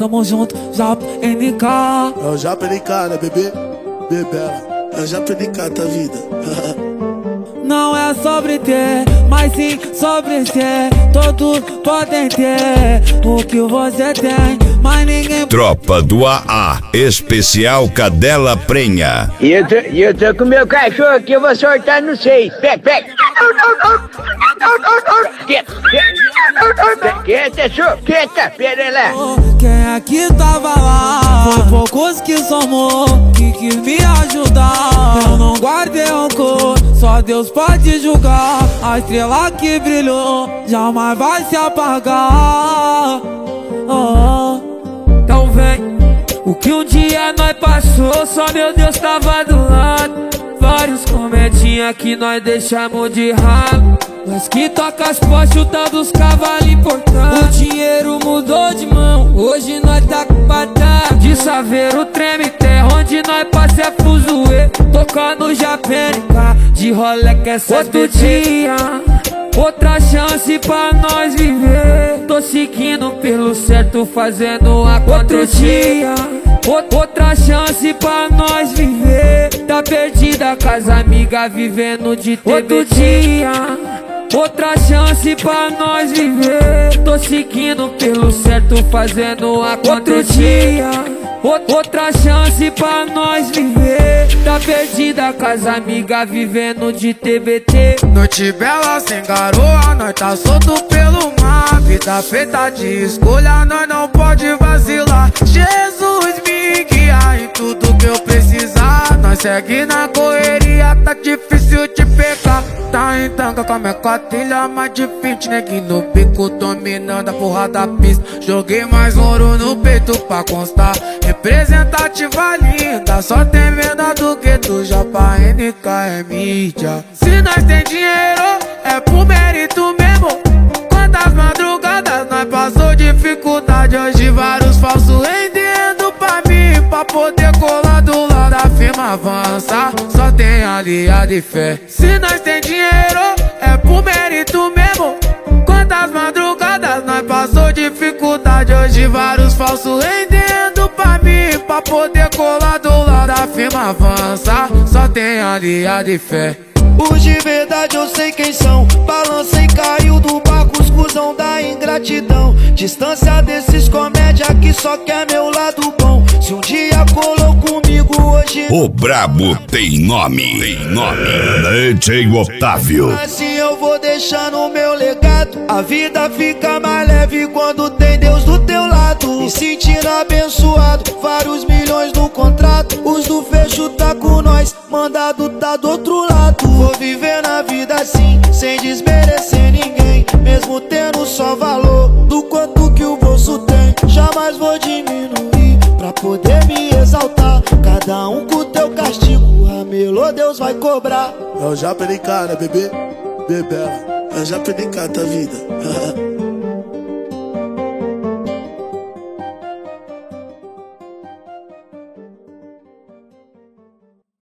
tamo junto, Japa NK. É o Japa NK, né, bebê? Bebela. É o Japa NK, tá vida. Não é sobre ter, mas sim sobre ser. Todos podem ter o que você tem, mas ninguém. Tropa do AA, especial Cadela Prenha. E eu tô com meu cachorro aqui, eu vou soltar no 6. Pega, pega. Quieta, pera lá. Quem aqui tava lá? Foi poucos que somos, que quis me ajudar. Eu não guardei rancor, só Deus pode julgar. A estrela que brilhou jamais vai se apagar. Então vem, o que um dia nós passou, só meu Deus tava do lado. Vários comedinha que nós deixamos de ralo. Nós que toca as postes, chutando os cavalos importantes. O dinheiro mudou de mão, hoje nós tá com batata. De saveiro treme terra, onde nós passa é fuzuê. Tocando Japênica, de rolê que é outro dia, outra chance pra nós viver. Tô seguindo pelo certo, fazendo acontecer. Outro dia, outra chance pra nós viver. Tá perdida com as amigas, vivendo de TBT. Outro dia, outra chance pra nós viver. Tô seguindo pelo certo, fazendo acontecer. Outro dia, outra chance pra nós viver. Tá perdida com as amigas, vivendo de TBT. Noite bela sem garoa, nós tá solto pelo mar. Vida feita de escolha, nós não pode vacilar. Jesus me guia em tudo que eu precisar. Nós segue na correria, tá difícil de pegar. Tá em tanga com a minha quadrilha, mais de 20 neguinho no bico, dominando a porra da pista. Joguei mais ouro no peito pra constar. Representativa linda, só tem venda do gueto. Japa NK é mídia. Se nós tem dinheiro, é por mérito mesmo. Quantas madrugadas nós passou dificuldade. Hoje vários falsos rendendo pra mim, pra poder colar do lado da firma avançar. Só tem aliado e fé. Se nós tem dinheiro, é por mérito mesmo. Quantas madrugadas nós passou dificuldade. Hoje vários falsos rendendo pra mim, pra poder colar do lado da firma avançar. Só tem aliado e fé. Os de verdade eu sei quem são. Balança e caiu do barco, os cuzão da ingratidão. Distância desses comédia que só quer meu lado bom. Se um dia colou comigo, hoje O brabo tem nome. DJ Otávio. assim eu vou deixando meu legado. A vida fica mais leve quando tem Deus do teu lado. Me sentindo abençoado, vários milhões no contrato. Os do fecho tá com nós, mandado tá do outro lado. Vou viver na vida assim, sem desmerecer ninguém. Mesmo tendo só valor do quanto que o bolso tem. Jamais vou diminuir pra poder me exaltar. Cada um com teu castigo, a melô Deus vai cobrar. É o Japa NK, né, bebê? Bebela. É o Japa NK, tá vida.